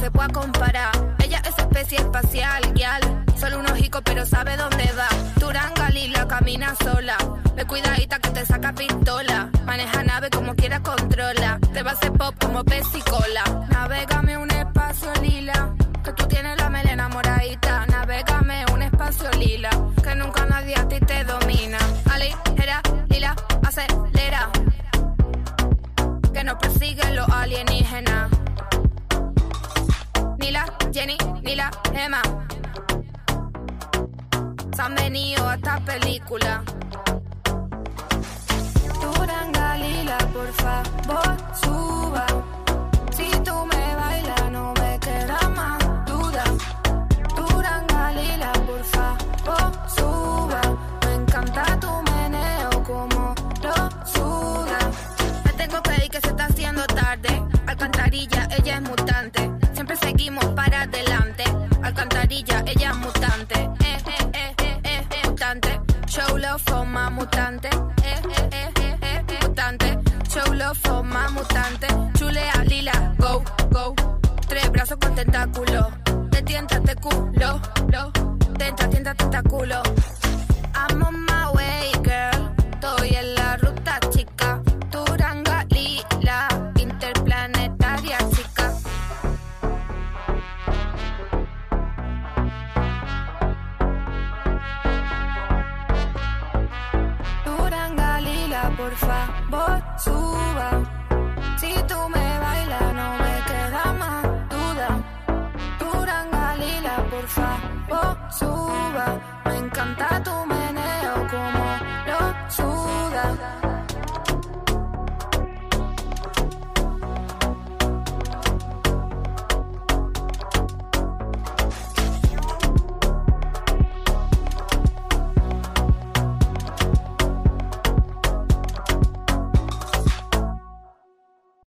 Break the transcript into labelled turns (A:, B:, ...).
A: se pueda comparar. Ella es especie espacial, guial. Solo un ojico pero sabe dónde va. Turanga lila, camina sola. Ve cuidadita que te saca pistola. Maneja nave como quiera, controla. Te va a hacer pop como pez y cola. Navégame un espacio lila, que tú tienes la melena moradita. Navégame un espacio lila, que nunca nadie a ti te domina. Aligera, lila, acelera, que nos persiguen los alienígenas. Ni la Jenny, ni la Emma se han venido a esta película. Turanga lila, por favor, suba. Si tú me bailas, no me queda más duda. Turanga lila, por favor, suba. Me encanta tu meneo, como lo suda. Me tengo que ir, que se está haciendo tarde. Alcantarilla, ella es mutante. Siempre seguimos para adelante. Alcantarilla, ella es mutante. Mutante. Show love for my mutante. Mutante. Show love for my mutante. Chulea lila, go, go. 3 brazos con tentáculo. Te tienta, te culo, lo. Tienta, tentáculo.